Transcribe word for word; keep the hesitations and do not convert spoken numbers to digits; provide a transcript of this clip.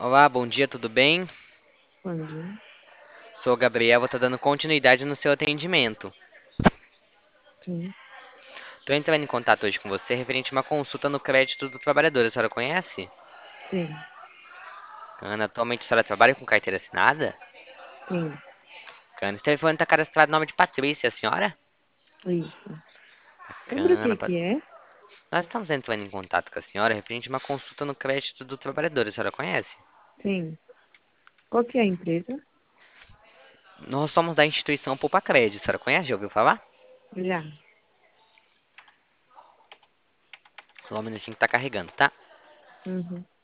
Olá, bom dia, tudo bem? Bom dia. Sou o Gabriel, vou estar dando continuidade no seu atendimento. Sim, Estou entrando em contato hoje com você referente a uma consulta no crédito do trabalhador. A senhora conhece? sim, Ana, atualmente a senhora trabalha com carteira assinada? sim. Ana, esse telefone está cadastrado no nome de Patrícia, a senhora? Isso. Sobre o Ana, que Pa- que é? nós estamos entrando em contato com a senhora referente a uma consulta no crédito do trabalhador. A senhora conhece? Sim. Qual que é a empresa? Nós somos da instituição Poupa Crédito. A senhora conhece? Já ouviu falar? Já. Só um minutinho que está carregando, tá? Uhum.